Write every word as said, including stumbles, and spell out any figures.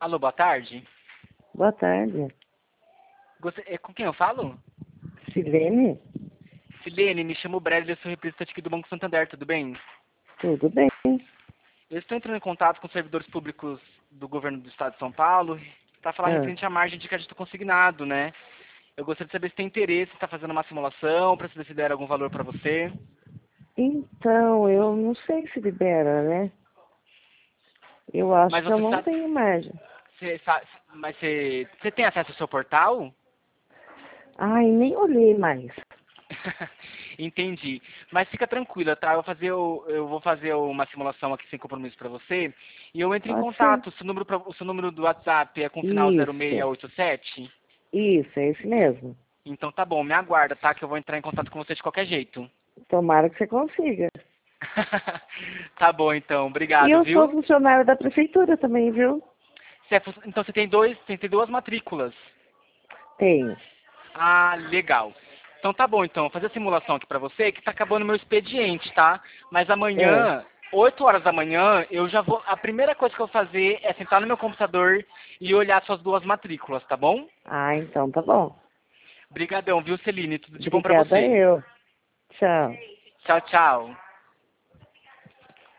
Alô, boa tarde. Boa tarde. Gost- é, Com quem eu falo? Silene? Silene, me chamo Brad, eu sou representante aqui do Banco Santander, tudo bem? Tudo bem? Eu estou entrando em contato com servidores públicos do governo do estado de São Paulo para falar Ah, referente à margem de crédito consignado, né? Eu gostaria de saber se tem interesse, se está fazendo uma simulação, para saber se der algum valor para você. então, eu não sei se libera, né? Eu acho Mas que eu você não sabe, tenho margem. você sa- mas você, você tem acesso ao seu portal? Ai, nem olhei mais. Entendi. Mas fica tranquila, tá? Eu vou fazer, o- eu vou fazer uma simulação aqui sem compromisso para você. E eu entro em Pode ser. contato. O seu número, pra- o seu número do WhatsApp é com o final zero seis Isso. oito sete? Isso, é esse mesmo. Então tá bom, me aguarda, tá? Que eu vou entrar em contato com você de qualquer jeito. Tomara que você consiga. Tá bom, então. E Obrigado, eu sou viu? funcionária da prefeitura também, viu? Você é fu- então você tem dois, você tem duas matrículas. Tenho. Ah, legal. Então tá bom, então. Vou fazer a simulação aqui pra você, que tá acabando meu expediente, tá? Mas É. amanhã, oito horas da manhã, eu já vou. A primeira coisa que eu vou fazer é sentar no meu computador e olhar suas duas matrículas, tá bom? Ah, então tá bom. Obrigadão, viu, Celine? Tudo de bom pra Obrigada você. eu. Tchau. Tchau, tchau.